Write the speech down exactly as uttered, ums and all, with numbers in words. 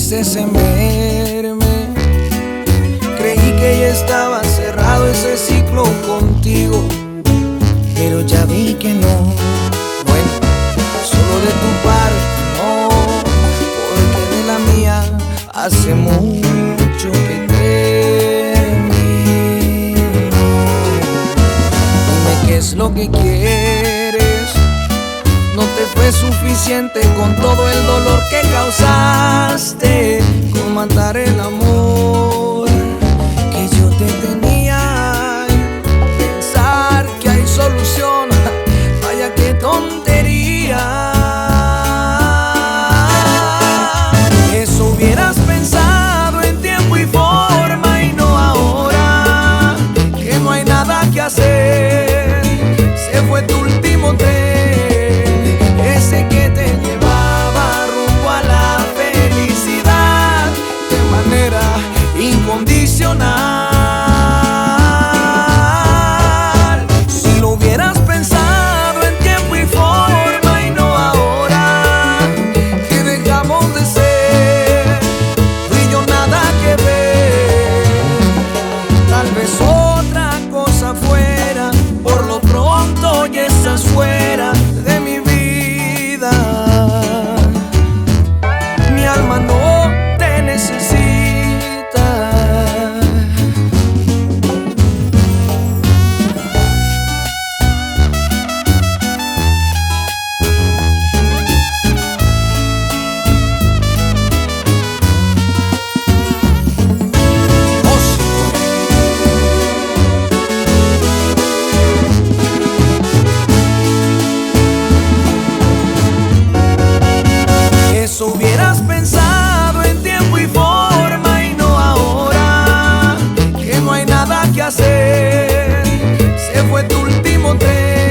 insistes en verme. Creí que ya estaba cerrado ese ciclo contigo, pero ya vi que no. Bueno, solo de tu parte no, porque de la mía hace mucho que terminó. Dime qué es lo que quieres. No te fue suficiente con todo el dolor que causaste, con matar el amor que yo te tenía. Pensar que hay solución, vaya qué tontería. Eso hubieras pensado en tiempo y forma y no ahora, que no hay nada que hacer. Se fue tu último tren, ese que te llevaba rumbo a la felicidad de manera incondicional. Si lo hubieras pensado en tiempo y forma y no ahora, que dejamos de ser tú y yo nada que ver. Tal vez otra cosa fuera, por lo pronto ya estás fuera de mi vida. Mi alma no te necesita. Eso hubieras pensado en tiempo y forma y no ahora, que no hay nada que hacer. Se fue tu último tren.